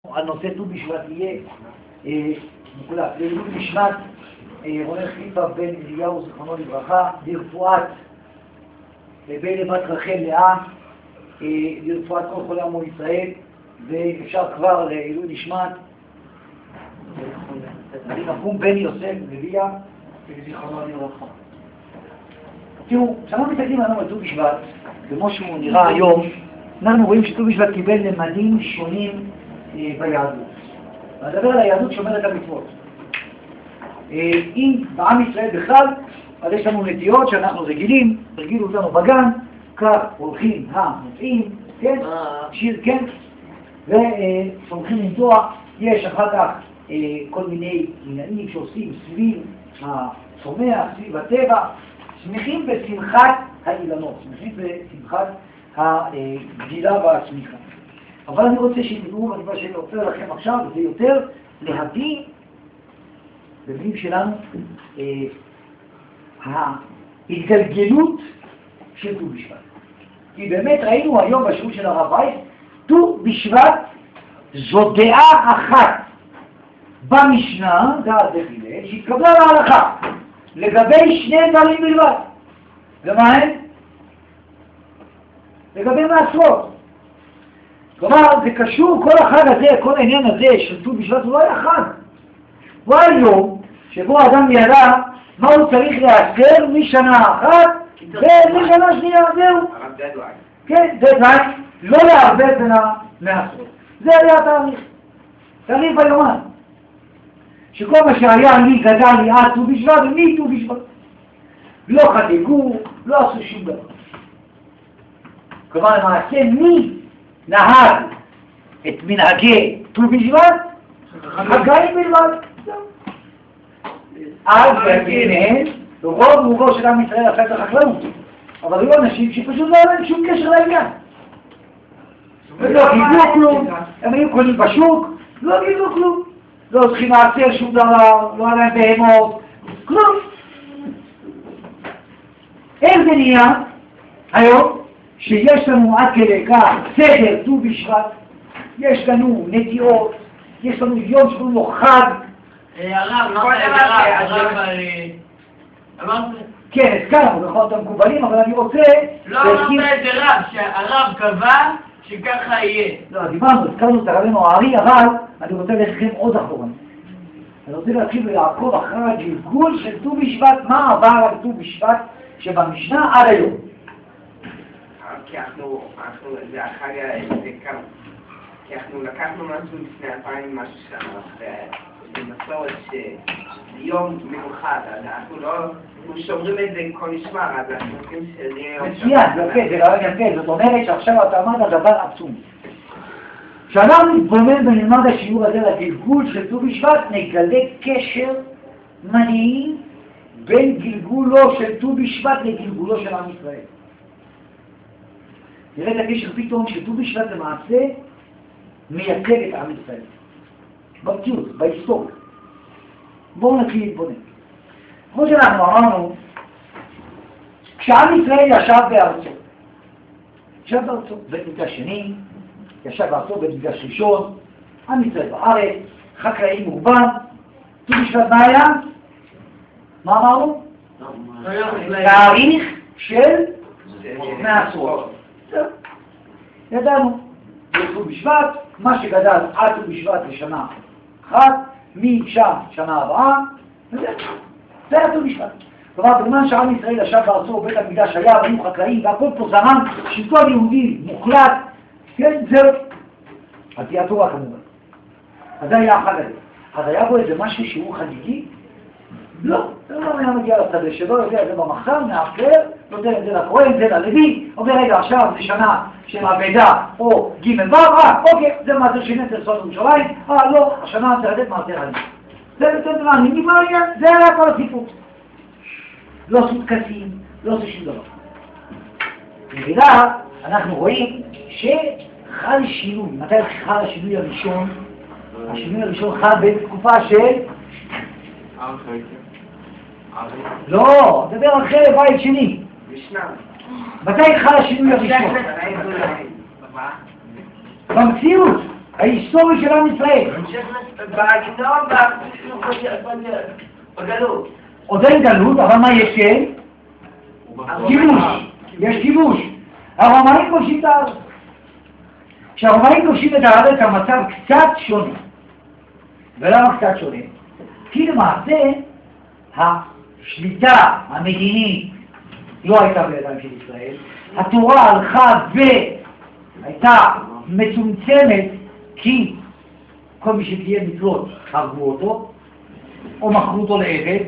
הנושא ט"ו בשבט יהיה מוקלט לעילוי נשמת רונן חליפה בן אליהו זיכרונו לברכה, לרפואת בן בת רחל לאה, לרפואת כל חולי עמו ישראל, ואפשר כבר לעילוי נשמת אבי נחום בן יוסף לביאה זיכרונו לברכה. תראו, כשאנחנו מסתכלים עלינו על ט"ו בשבט, כמו שהוא נראה היום, אנחנו רואים שט"ו בשבט קיבל למדים שונים ביהדות. נדבר על היהדות שומרת המצוות. אם בעם ישראל בכלל, אז יש לנו נטיות שאנחנו רגילים, הרגילו אותנו בגן, כך הולכים המוצאים, כן, שיר כן, וסומכים לנטוע, יש אחר כך כל מיני עניינים שעושים סביב הצומח, סביב הטבע, שמחים בשמחת האילנות, שמחים בשמחת הגדילה והצמיחה. אבל אני רוצה שתדעו, אני רוצה להוצר לכם עכשיו, זה יותר להבין במילים שלנו ההתגלגלות של ט"ו בשבט. כי באמת ראינו היום בשיעור של הרב וייס, ט"ו בשבט זו דעה אחת במשנה, דעת דחילה, שהתקבלה להלכה לגבי שני דברים בלבד. ומה הם? לגבי מעשרות. כלומר, זה קשור, כל החג הזה, כל העניין הזה של ט"ו בשבט הוא לא היה חג. הוא היה יום שבו האדם ידע מה הוא צריך לעשר משנה אחת ומשנה שנייה, זהו. כן, דדליין, לא לערבב בין המעשרות. זה היה התאריך. תאריך ביומן. שכל מה שהיה לי גדל לי עד ט"ו בשבט ומי ט"ו בשבט. לא חגגו, לא עשו שום דבר. כלומר, למעשה מי נהג את מנהגי ט"ו בשבט? חגאים בלבד. אז בהן, רוב רובו של עם ישראל עשה את החקלאות. אבל היו אנשים שפשוט לא היה להם שום קשר לעניין. הם לא גידלו כלום, הם היו קונים בשוק, לא גידלו כלום. לא צריכים לעצר שום דבר, לא היה להם בהמות, כלום. איך זה נהיה היום? שיש לנו עד כדי כך סדר ט"ו בשבט, יש לנו נטיעות, יש לנו יום שקוראים לו חג. הרב, אמרת? כן, הזכרנו בכל המקובלים, אבל אני רוצה... לא אמרת את זה רב, שהרב קבע שככה יהיה. לא, דיברנו, הזכרנו את הרבנו הארי, אבל אני רוצה ללכם עוד אחורה. אני רוצה להתחיל ולעקוב אחרי הגלגול של ט"ו בשבט, מה עבר על ט"ו בשבט שבמשנה עד היום. כי זה החג, כי אנחנו לקחנו משהו לפני 2000 משהו שנה, ומסורת שיום מיוחד, אז אנחנו לא שומרים את זה כל משמר, אז אנחנו רוצים שזה יהיה יום מצוין, יפה, זה רעיון יפה, זאת אומרת שעכשיו אתה אמרת דבר עצום. כשאנחנו נתבונן ונלמד השיעור הזה לגלגול של ט"ו בשבט, נגלה קשר מדהים בין גלגולו של ט"ו בשבט לגלגולו של עם ישראל. נראה את הקשר פתאום שט"ו בשבט למעשה מייצג את עם ישראל. במציאות, בהיסטוריה. בואו נתחיל להתבונן. כמו שאנחנו אמרנו, כשעם ישראל ישב בארצו, בית מקדש שני, ישב בארצו בית מקדש ראשון, עם ישראל בארץ, חקלאי מורבן, ט"ו בשבט מה היה? מה אמרנו? תאריך של מעשרות. ידענו, בט"ו בשבט, מה שגדל עד ט"ו בשבט לשנה אחת, משם שנה הבאה, וזה היה ט"ו בשבט. כלומר, בזמן שעם ישראל ישב בארצו, בית המקדש היה, והיו חקלאים, והכל פה זמן, שלטון יהודי מוחלט, כן, זהו. על פי התורה כמובן. אז זה היה החג הזה. אז היה בו איזה משהו שהוא חגיגי? לא, זה לא היה מגיע לשדה שלו, יודע את זה במחסן, מאפשר, נותן את זה לכהן, זה ללוי, אומר רגע עכשיו זה שנה של עבדה או ג' ו', אוקיי, זה מעשר שני אצל סוד ירושלים, לא, השנה צריך לתת מעשר עלים. זה בסדר מה, נגמר העניין, זה היה כל הסיפור. לא עשו טקסים, לא עשו שום דבר. בגלל אנחנו רואים שחל שינוי, מתי חל השינוי הראשון? השינוי הראשון חל בתקופה של... לא, דבר אחרי בית שני. מתי חל השינוי הראשון? במציאות. ההיסטורי של עם ישראל. בהגנון, בגלות. עוד אין גלות, אבל מה יש כן? כיבוש. יש כיבוש. הרומאים כובשים את הארץ. כשהרומאים כובשים את הארץ המצב קצת שונה. ולמה קצת שונה? כי למעשה השליטה המדינית לא הייתה בידיים של ישראל. התורה הלכה והייתה מצומצמת כי כל מי שתהיה מצוות הרגו אותו או מכרו אותו לעבד.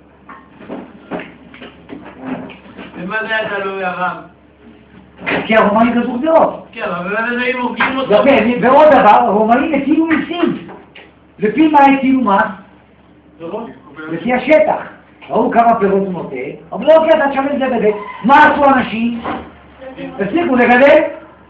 ומה זה היה תלוי הרב? כי הרומאים גזרו גזרות. כן, אבל באמת היו הורגים אותו. יפה, ועוד דבר, הרומאים הטילו מיסים. לפי מה הטילו מס? לפי השטח. ראו כמה פירות הוא נוטה, אבל לא כי אתה תשמש זה בזה. מה עשו אנשים? הפסיקו לגדל.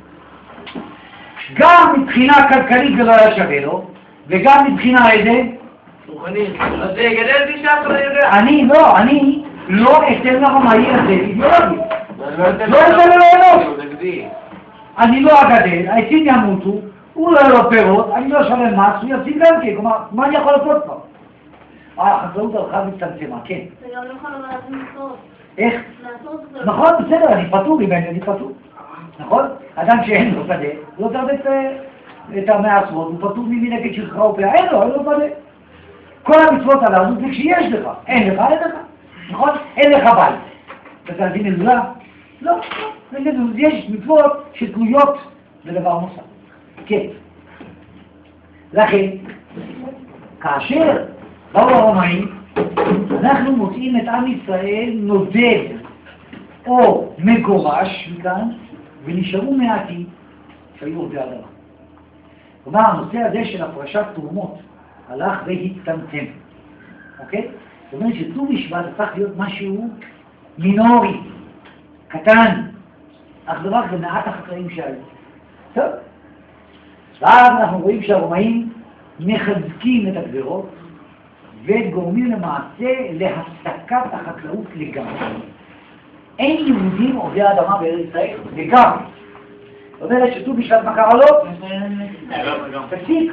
גם מבחינה כלכלית זה לא היה שווה לו, וגם מבחינה איזה? רוחנית. אז זה יגדל בי שם אתה יודע. אני לא אתן לרומאי הזה אידיאולוגי. לא אתן לו ליהנות. אני לא אגדל, העצים ימותו, הוא לא יהיה לו פירות, אני לא אשלם מס, הוא יפסיד גם כן, כלומר, מה אני יכול לעשות פה? החקלאות הלכה והצטמצמה, כן. זה גם לא יכול לעשות. איך? לעשות את זה. נכון, בסדר, אני פטור ממני, אני פטור. נכון? אדם שאין לו שדה, הוא לא צריך את המעשרות, הוא פטור ממנגד שכחה ופאה, אין לו שדה. כל המצוות הללו זה כשיש לך, אין לך, נכון? אין לך בית. אתה תלבין אלולה? לא, יש מצוות שתלויות בדבר נוסף. כן. לכן, כאשר באו הרומאים, אנחנו מוצאים את עם ישראל נודד או מגורש מכאן, ונשארו מעטים שהיו עובדי אדמה. כלומר, הנושא הזה של הפרשת תרומות הלך והצטמצם. אוקיי? זאת אומרת שט"ו בשבט הפך להיות משהו מינורי, קטן, אך ורק במעט החקלאים שהיו. טוב. ואז אנחנו רואים שהרומאים מחזקים את הגזרות וגורמים למעשה להפסקת החקלאות לגמרי. אין יהודים עובדי האדמה בארץ ישראל לגמרי. זאת אומרת שט"ו בשבט מה קרה לו? תפסיק.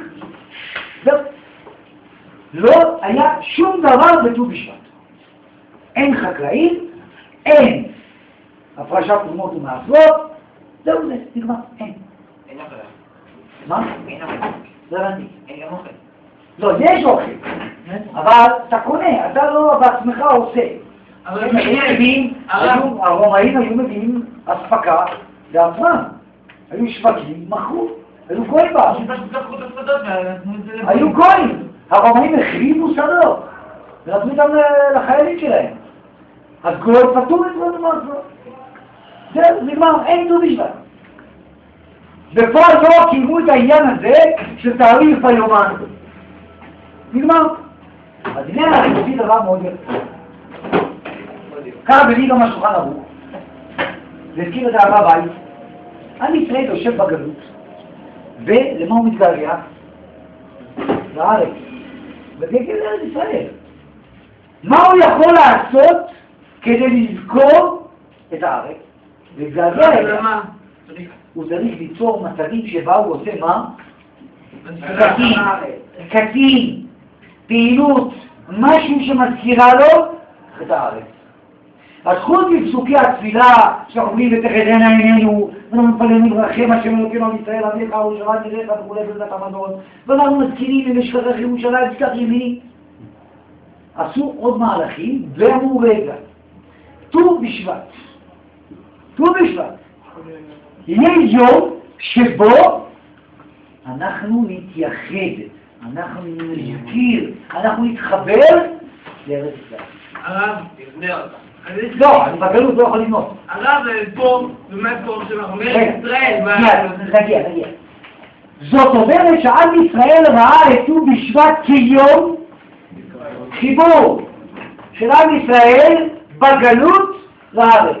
לא היה שום דבר בט"ו בשבט. אין חקלאים, אין הפרשת תרומות ומעשרות, זהו זה, נגמר, אין. אין אוכל. מה? אין אוכל. זה הבנתי. אין גם אוכל. לא, יש אוכל, אבל אתה קונה, אתה לא בעצמך עושה. הרומאים היו מביאים אספקה לעצמם. היו שווקים, מכרו, היו גויים בה. היו גויים. הרומאים החריבו שדות, ונתנו אותם לחיילים שלהם. אז גוי פטור את זה למעשות. זהו, נגמר, אין ט"ו בשבט. בפועל לא קיימו את העניין הזה של תאריך היומן. נגמר. אז הנה אנחנו עושים דבר מאוד יפה. קרא בלי גם השולחן ערוך, והזכיר את האהבה בית. עם ישראל יושב בגלות, ולמה הוא מתגעגע? לארץ. וגגל לארץ ישראל. מה הוא יכול לעשות כדי לזכור את הארץ? להתגעגע אליה? הוא צריך ליצור מצבים שבה הוא עושה מה? קטין, פעילות, משהו שמזכירה לו את הארץ. אז חוץ מפסוקי התפילה שאנחנו אומרים ותחזינה עינינו ואנחנו מתפללים לרחם השם אלוקינו על ישראל אביך ושרת ידיך וכו' בזאת המזון ואנחנו מזכירים למשכחך ירושלים תיקח ימיני. עשו עוד מהלכים ואמרו רגע ט"ו בשבט הנה יום שבו אנחנו נתייחד, אנחנו נזכיר, אנחנו נתחבר לארץ ישראל. הרב, תפנה אותה. לא, אני בגלות לא יכול לבנות. הרב, פה, באמת פה, שאנחנו מארץ ישראל. נגיע. זאת אומרת שעם ישראל ראה את ט"ו בשבט כיום חיבור של עם ישראל בגלות לארץ.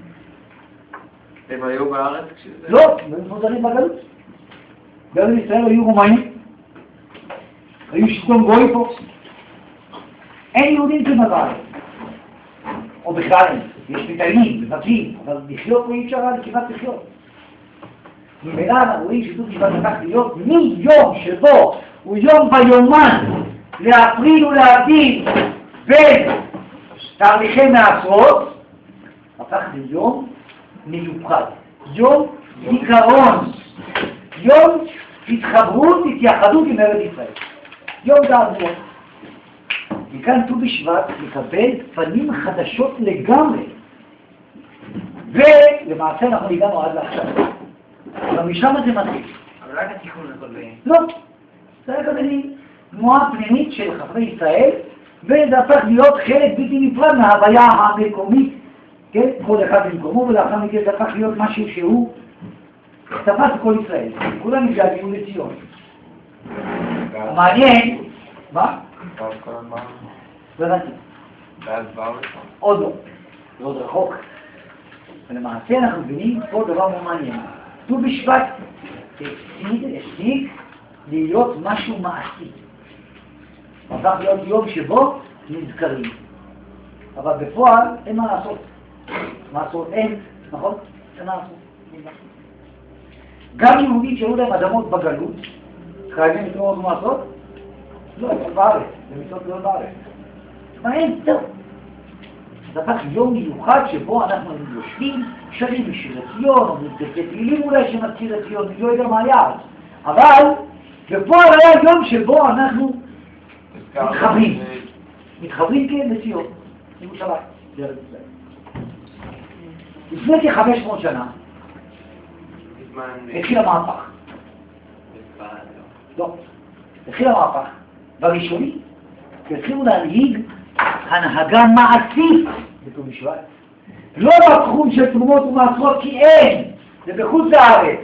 הם היו בארץ? לא, הם חוזרים בגלות. בעם ישראל היו רומאים, היו שלטון גוי פה. אין יהודים כמעט בארץ. או בכלל, יש מטיילים, מבקרים, אבל לחיות פה אי אפשר כמעט לחיות. ממילא אנחנו רואים שט"ו בשבט הפך להיות מיום שבו הוא יום ביומן להפריד ולהבדיל בין תהליכי מעשרות, הפך ליום מיוחד, יום זיכרון, יום התחברות, התייחדות עם ארץ ישראל, יום געגוע. מכאן ט"ו בשבט מקבל פנים חדשות לגמרי, ולמעשה אנחנו הגענו עד לעכשיו. במשם הזה מתחיל. אבל רק התיקון הכל ב... לא, זה היה כזה תנועה פנימית של חברי ישראל, וזה הפך להיות חלק בלתי נפרד מההוויה המקומית, כן? כל אחד במקומו, ולאחר מכן זה הפך להיות משהו שהוא תפס כל ישראל. כולם מתגעגעים לציון. מעניין, מה? לא הבנתי. עוד לא, זה עוד רחוק. ולמעשה אנחנו מבינים פה דבר מאוד מעניין. ט"ו בשבט הפסיק להיות משהו מעשי. הפך להיות יום שבו נזכרים. אבל בפועל אין מה לעשות. מה לעשות? אין, נכון? אין מה לעשות. גם יהודים שהיו להם אדמות בגלות, חייבים לתמור מה לעשות? לא, לא בארץ. זה מצוות לא בארץ. מה אין? זהו. זה הפך יום מיוחד שבו אנחנו יושבים, שרים בשיר הציון, או מתגלגל תהילים אולי שמזכיר את ציון, אני לא יודע מה היה. אבל בפועל היה יום שבו אנחנו מתחברים כן לציון, ירושלים, לארץ ישראל. לפני כ-500 שנה התחיל המהפך. לא, התחיל המהפך. בראשוני התחילו להנהיג הנהגה מעשית בט"ו בשבט. לא בתחום של תרומות ומעשרות כי אין, זה בחוץ לארץ.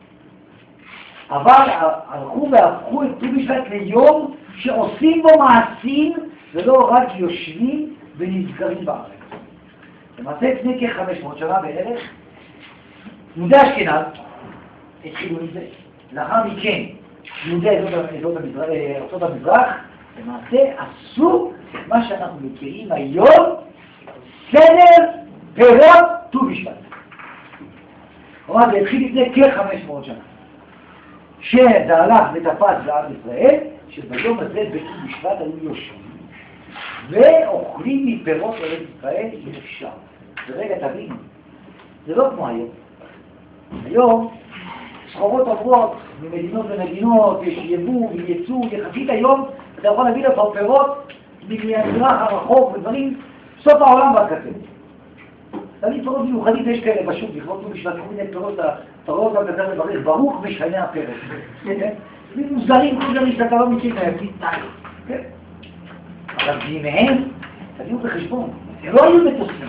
אבל הלכו והפכו את ט"ו בשבט ליום שעושים בו מעשים ולא רק יושבים ונזכרים בארץ. למעשה לפני כ-500 שנה בערך, יהודי אשכנז התחילו עם זה. לאחר מכן, יהודי ארצות המזרח, למעשה עשו מה שאנחנו מכירים היום, סדר פירות ט"ו בשבט. כלומר, זה התחיל לפני כ-500 שנה. שזה הלך ותפס בעם ישראל, שביום הזה בט"ו בשבט היו יושבים ואוכלים מפירות ארץ ישראל אם אפשר. ורגע תבינו, זה לא כמו היום. היום סחורות עוברות ממדינות למדינות, יש יבוא וייצוא, יחסית היום אתה יכול להביא לך פירות מהמזרח הרחוק ודברים, סוף העולם בקצה. תמיד פירות מיוחדים יש כאלה בשוק, לכבוד ט"ו בשבט, כל מיני פירות, פירות גם יותר לברך, ברוך משכני הפירות. זה מוזרים, כולם שאתה לא מכיר מהיפית טייל. אבל בימיהם, תביאו בחשבון, לא היו מטוסים.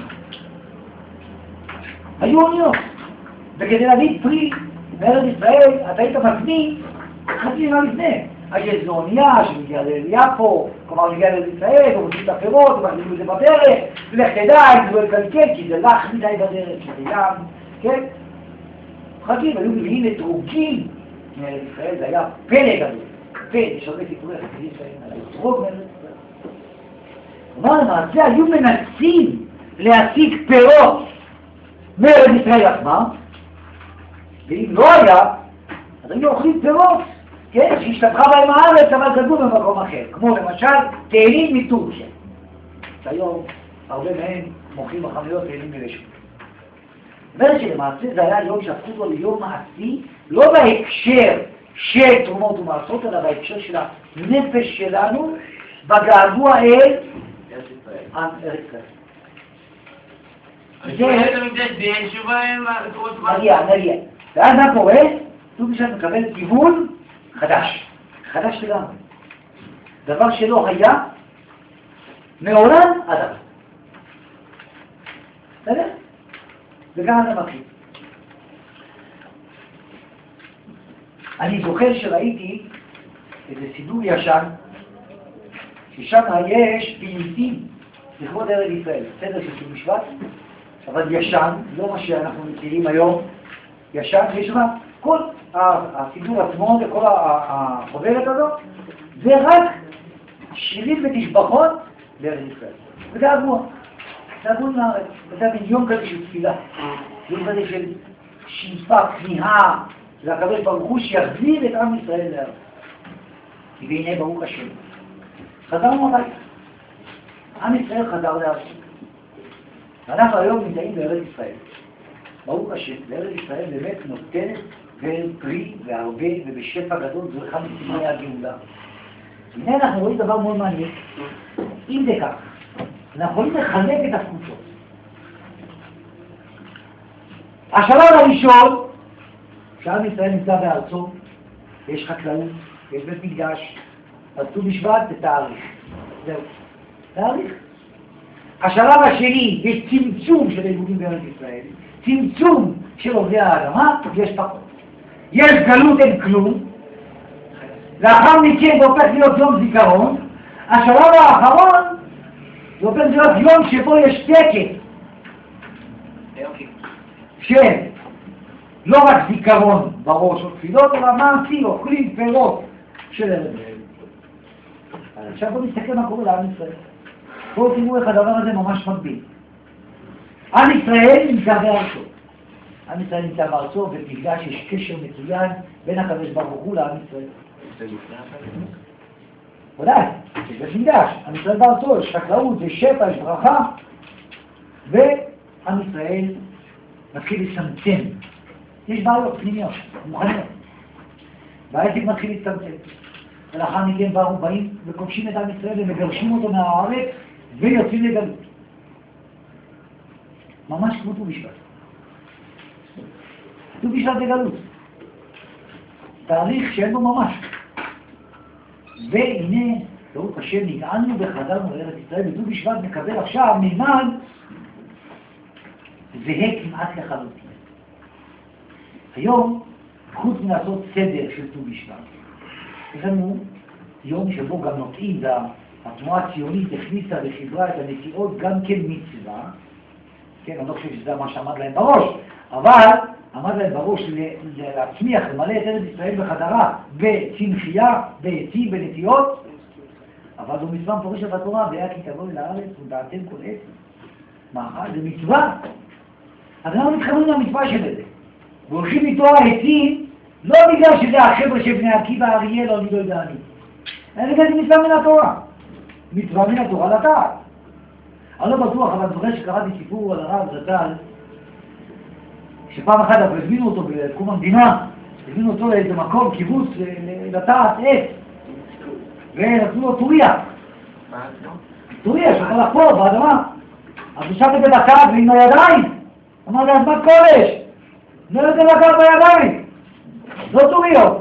היו אוניות. וכדי להביא פרי מארץ ישראל, אתה היית מזמין חצי שנה לפני. אז יש זו אונייה שמגיעה ליפו, כלומר מגיעה לארץ ישראל, ומוצאים את הפירות, ומחזיקים את זה בדרך, ולך תדע, אם זה לא יקלקל, כי זה לח מדי בדרך, כי זה ים, כן? חכים, היו מביאים אתרוגים מארץ ישראל, זה היה פלא גדול. יש הרבה סיפורי חסידים על האתרוג מארץ ישראל. כלומר, למעשה היו מנסים להשיג פירות מארץ ישראל עצמם, ואם לא היה, אז היו אוכלים פירות, כן, שהשתפכה בהם הארץ, אבל גדלו במקום אחר, כמו למשל תאנים מטורקיה. שהיום הרבה מהם מוכרים בחנויות תאנים מרשת. אומרת שלמעשה זה היה יום שהפכו לו ליום מעשי, לא בהקשר של תרומות ומעשרות, אלא בהקשר של הנפש שלנו, בגעגוע אל ארץ ישראל. נגיע. ואז מה קורה? ט"ו בשבט מקבל כיוון חדש. חדש לגמרי. דבר שלא היה מעולם עד עכשיו. בסדר? וגם זה מתחיל. אני זוכר שראיתי איזה סידור ישן, ששם יש פיוטים לכבוד ארץ ישראל. סדר של ט"ו בשבט, אבל ישן, לא מה שאנחנו מכירים היום, ישן, יש שם כל הסידור עצמו וכל החוברת הזאת, זה רק שירים ותשבחות לארץ ישראל. וזה הגבוה. זה הגבוה מהארץ. וזה יום כזה של תפילה. יום כזה של שאיפה, כמיהה, זה הקדוש ברוך הוא שיחזיר את עם ישראל לארץ. והנה ברוך השם. חזרנו הביתה. עם ישראל חזר לארץ. ואנחנו היום נמצאים בארץ ישראל. ברוך השם, בארץ ישראל באמת נותנת ופרי והרבה ובשפע גדול, זו אחד מסימני הגאולה. הנה אנחנו רואים דבר מאוד מעניין. אם זה כך, אנחנו יכולים לחלק את התקופות. השלב הראשון, שעם ישראל נמצא בארצו, יש חקלאות, יש בית מקדש, אז ט"ו בשבט זה תאריך. זהו, תאריך. השלב השני, יש צמצום של היהודים בארץ ישראל, צמצום של עובדי האדמה, יש פחות. יש גלות, אין כלום. לאחר מכן זה הופך להיות יום זיכרון. השלב האחרון זה הופך להיות יום שבו יש תקן שלא רק זיכרון בראש או תפילות, אלא מעשי, אוכלים פירות של ערב ערב. עכשיו בואו נסתכל מה קורה לעם ישראל. בואו תראו איך הדבר הזה ממש מקביל. עם ישראל נמצא בארצו. עם ישראל נמצא בארצו, ובמקדש יש קשר מצוין בין הקדוש ברוך הוא לעם ישראל. ודאי, יש בית מקדש, עם ישראל בארצו, יש חקלאות, יש שפע, יש ברכה, ועם ישראל מתחיל לצמצם. יש בעיות פנימיות, מוכנות. והעסק מתחיל להצטמצם. ולאחר מכן באים וכובשים את עם ישראל ומגרשים אותו מהארץ ויוצאים לגלות. ממש כמו ט"ו בשבט. ט"ו בשבט זה גלות. תאריך שאין בו ממש. והנה, ברוך השם, נגאלנו וחזרנו לארץ ישראל, וט"ו בשבט מקבל עכשיו מימד זהה כמעט לחלוטין. היום, חוץ מלעשות סדר של ט"ו בשבט, יש לנו יום שבו גם נוטעים, והתנועה הציונית הכניסה וחיברה את הנטיעות גם כן מצווה. כן, אני לא חושב שזה מה שעמד להם בראש, אבל עמד להם בראש להצמיח, למלא את ארץ ישראל בחזרה בצמחייה, בעצים, בנטיעות, אבל זו מצווה מפורשת בתורה, והיה כי תבואו אל הארץ ודעתם כל עץ. מה? זה מצווה. אז אנחנו מתחברים למצווה של זה. והולכים איתו העצים, לא בגלל שזה החבר'ה של בני עקיבא, אריאל או אני לא יודע אני. זה גם מצווה מן התורה. מצווה מן התורה לדעת. אני לא בטוח, אבל זוכר שקראתי סיפור על הרב זצ"ל, שפעם אחת הזמינו אותו בקום המדינה, הזמינו אותו לאיזה מקום, קיבוץ, לטעת עץ, ונתנו לו טוריה. טוריה, שיכול לחפור באדמה. אז הוא שם את זה בקר ועם הידיים. אמר לי, אז מה קודש? לא את זה לקר בידיים. לא טוריות.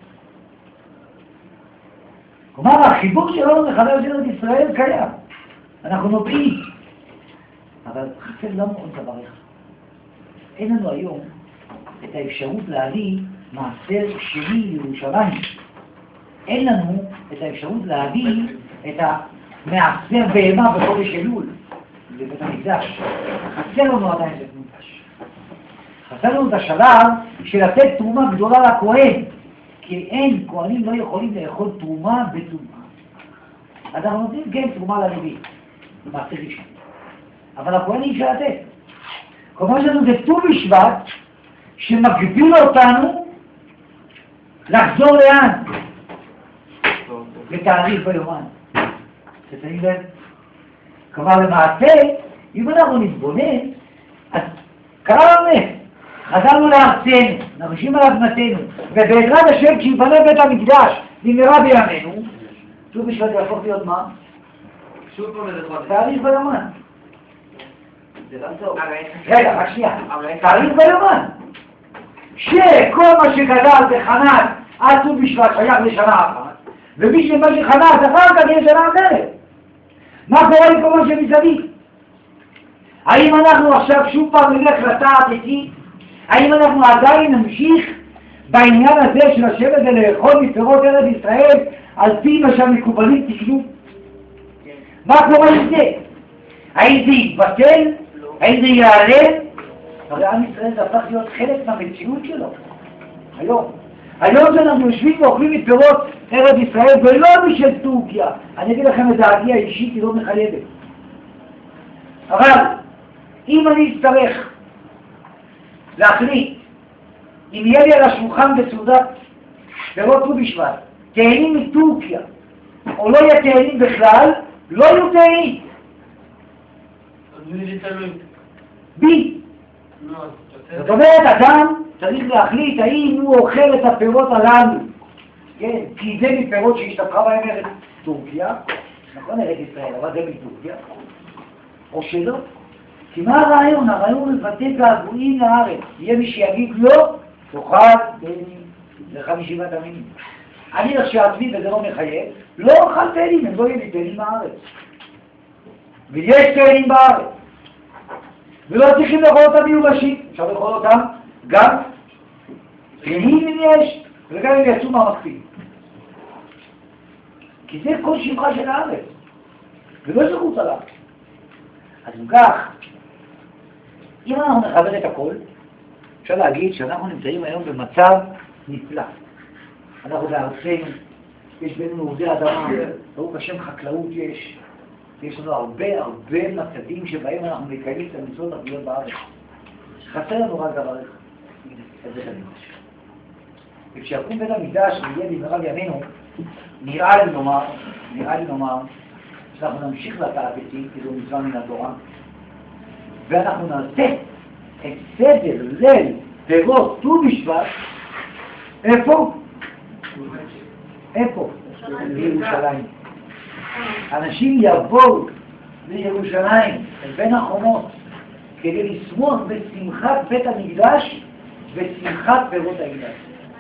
כלומר, החיבור שלנו לחלל של ארץ ישראל קיים. אנחנו נוטעים. אבל חסר לנו עוד דבר אחד. אין לנו היום את האפשרות להביא מעשר שני לירושלים. אין לנו את האפשרות להביא את המעשר בהמה בחודש אלול לבית המקדש. חסר לנו עדיין בית המקדש. חסר לנו את השלב של לתת תרומה גדולה לכהן, כי אין, כהנים לא יכולים לאכול תרומה בתרומה. אז אנחנו נותנים כן תרומה ללוי, במעשר ראשון. אבל הכהן אי אפשר לתת. כלומר שלנו זה ט"ו בשבט שמגביל אותנו לחזור לאן? לתאריך ביומן. תתאים לב? כלומר למעשה, אם אנחנו נתבונן, אז קרה לנו נס. חזרנו לארצנו, נרשים על אדמתנו, ובעזרת השם כשיבנה בית המקדש במהרה בימינו, ט"ו בשבט יהפוך להיות מה? תאריך ביומן. רגע, רק שנייה, תאריך ביומן. שכל מה שגדל בחנת עד ט"ו בשבט שייך לשנה אחת, ומי שמה שחנת אחר כך יהיה שנה אחרת. מה קורה עם כל מה שמסביב? האם אנחנו עכשיו שוב פעם נלך לטעת עצים? האם אנחנו עדיין נמשיך בעניין הזה של לשבת ולאכול מפירות ארץ ישראל על פי מה שהמקובלים תקנו? מה קורה עם זה? האם זה יתבטל? האם זה ייעלם? הרי עם ישראל זה הפך להיות חלק מהמציאות שלו. היום שאנחנו יושבים ואוכלים מפירות ארץ ישראל ולא משל טורקיה. אני אגיד לכם את דעתי האישית, היא לא מחייבת. אבל אם אני אצטרך להחליט אם יהיה לי על השולחן בסעודת פירות ט"ו בשבט, תאנים מטורקיה, או לא יהיה תאנים בכלל, לא יהיו תאנים. אז מי זה תלוי? בי. לא, זאת אומרת, אדם צריך להחליט האם הוא אוכל את הפירות הללו. כן, כי זה מפירות שהשתפכה בהם ארץ טורקיה, נכון, ארץ ישראל, אבל זה מטורקיה, או שלא. כי מה הרעיון? הרעיון הוא לבטא געגועים לארץ. יהיה מי שיגיד לא, תאכל תאנים, זה 50 המינים. אני כשעצמי, וזה לא מחייב, לא אוכל תאנים, הם לא יהיו לי תאנים בארץ. ויש תאנים בארץ. ולא צריכים לאכול אותם מיובשים, אפשר לאכול אותם גם תאנים אם יש, וגם אם יצאו מהמקפיא. כי זה כל שמחה של הארץ, ולא זכות עליו. אז כך, אם אנחנו נחבר את הכל, אפשר להגיד שאנחנו נמצאים היום במצב נפלא. אנחנו בארצנו, יש בינינו עובדי אדמה, ברוך השם חקלאות יש לנו הרבה מצבים שבהם אנחנו מקיימים את המצוות הרגילות בארץ. חסר לנו רק דבר אחד, את בית המקדש. וכשיקום בית המקדש ויהיה במהרה בימינו, נראה לי לומר שאנחנו נמשיך לתעתיקים, כי זו מצווה מן התורה, ואנחנו נעשה את סדר ליל פירות ט"ו בשבט, איפה? בירושלים. אנשים יבואו לירושלים, בין החומות, כדי לשמוח בשמחת בית המקדש ושמחת פירות המקדש.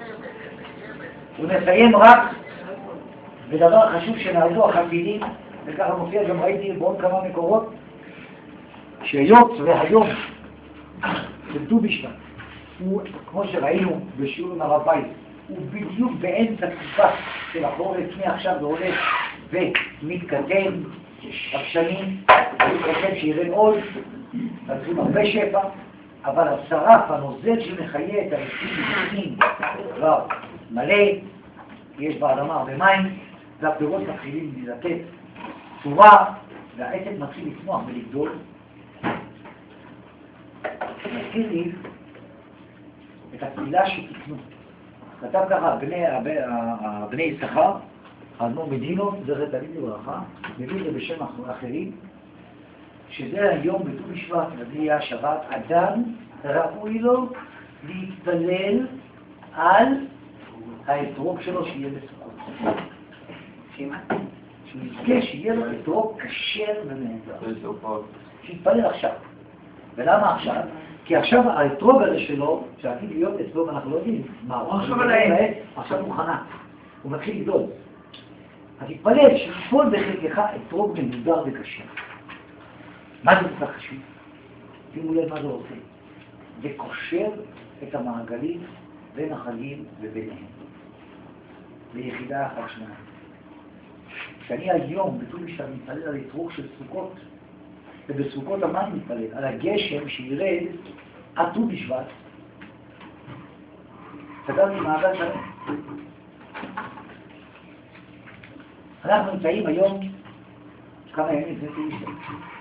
ונסיים רק בדבר חשוב שנעדו החסידים, וככה מופיע גם ראיתי בעוד כמה מקורות, שהיות והיום של ט"ו בשבט, הוא, כמו שראינו בשיעור עם הרב בייס, הוא בדיוק באמצע תקופה של החורף, מעכשיו והולך ומתקדם בשנים, הוא חושב שיראה עוד, צריכים הרבה שפע, אבל השרף, הנוזל שמחיה את הרצים כבר מלא, יש באדמה הרבה מים, והפירות מתחילים לתת צורה, והעצם מתחיל לצמוח ולגדול. מזכיר לי את התפילה שתקנו. כתב ככה בני יששכר, האדמו"ר מדינו, זכר תמיד לברכה, מביא את זה בשם אחרים, שזה היום בט"ו בשבט, וזה יהיה השבת, אדם ראוי לו להתפלל על האתרוג שלו שיהיה בסוכות. שהוא יזכה שיהיה לו אתרוג כשר ונהדר. שיתפלל עכשיו. ולמה עכשיו? כי עכשיו האתרוג הזה שלו, שעתיד להיות אצלו, אנחנו לא יודעים מה הוא עכשיו מוכנה. הוא מתחיל לגדול. אז תתפלל שיפול בחלקך אתרוג מנודר וכשר. מה זה כל כך חשוב? שימו לב מה זה עושה. זה קושר את המעגלים בין החגים וביניהם. ביחידה אחת שניים. כשאני היום בט"ו בשבט מתפלל על אתרוג של סוכות, ובסוכות המים מתפלל, על הגשם שירד עד ט"ו בשבט, סגרתי מעגל שלם. אנחנו נמצאים היום כמה ימים לפני ט"ו בשבט.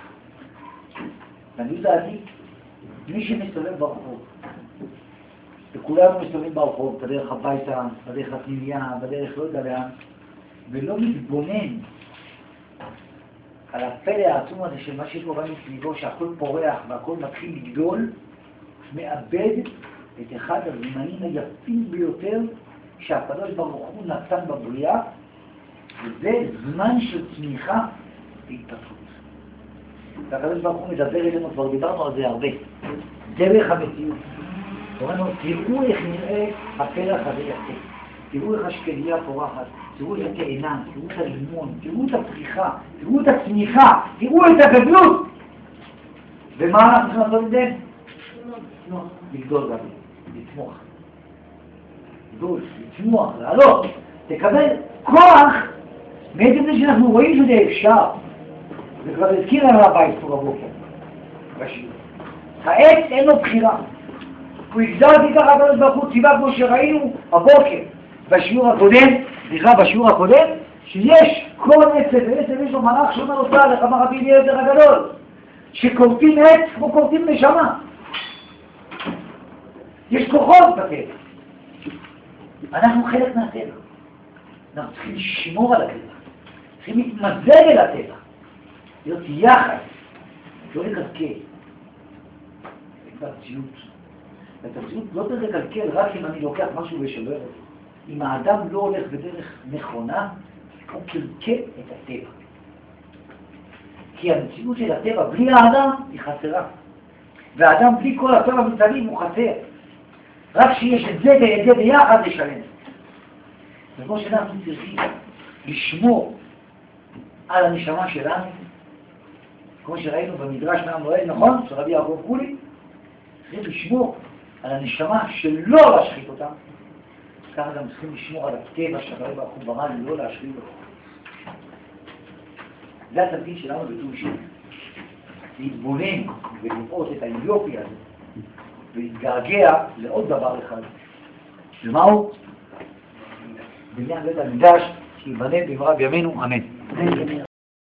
ואני יודעתי, מי שמסתובב ברחוב, וכולנו מסתובבים ברחוב, בדרך הביתה, בדרך הפנימייה, בדרך לא יודע לאן, ולא מתבונן על הפלא העצום הזה של מה שקורה מסביבו, שהכל פורח והכל מתחיל לגדול, מאבד את אחד הזמנים היפים ביותר שהקדוש ברוך הוא נתן בבריאה, וזה זמן של צמיחה והתפתחות. והקדוש ברוך הוא מדבר אלינו, כבר דיברנו על זה הרבה, דרך המציאות. אומרים לנו, תראו איך נראה הפרח הזה יפה, תראו איך השקדיה פורחת, תראו את התאנה, תראו את הלימון, תראו את הפריחה, תראו את הצמיחה, תראו את הגדלות. ומה אנחנו צריכים לעשות את זה? לגדול גם, לצמוח. לגדול, לצמוח, לעלות. תקבל כוח מעצם זה שאנחנו רואים שזה אפשר. זה כבר הזכיר לנו הבית פה בבוקר, בשיעור. העץ אין לו בחירה. הוא הגדרתי ככה הקדוש ברוך הוא ציווה כמו שראינו הבוקר בשיעור הקודם, שיש כל עצב ועצב יש לו מלאך שאומר אותה לך רבי אליעזר הגדול, שכורתים עץ כמו כורתים נשמה. יש כוחות בטבע. אנחנו חלק מהטבע. אנחנו צריכים לשמור על הטבע. צריכים להתמזג אל הטבע. להיות יחד. לא לקלקל. את המציאות. את המציאות לא צריך לקלקל רק אם אני לוקח משהו ושובר אותו. אם האדם לא הולך בדרך נכונה, הוא קלקל את הטבע. כי המציאות של הטבע בלי האדם היא חסרה. והאדם בלי כל הטבע מסביב הוא חסר. רק שיש את זה ואת זה ביחד לשלם. וכמו שאנחנו צריכים לשמור על הנשמה שלנו, כמו שראינו במדרש מהמועד, נכון? של רבי יעקב קולי, צריכים לשמור על הנשמה שלא להשחית אותה. ככה גם צריכים לשמור על הטבע שהקדוש ברוך הוא ברא לא להשחית אותו. זה התפקיד שלנו בט"ו בשבט. להתבונן ולראות את היופי הזה ולהתגעגע לעוד דבר אחד. ומהו? בניין בית המקדש שייבנה במהרה בימינו, אמן.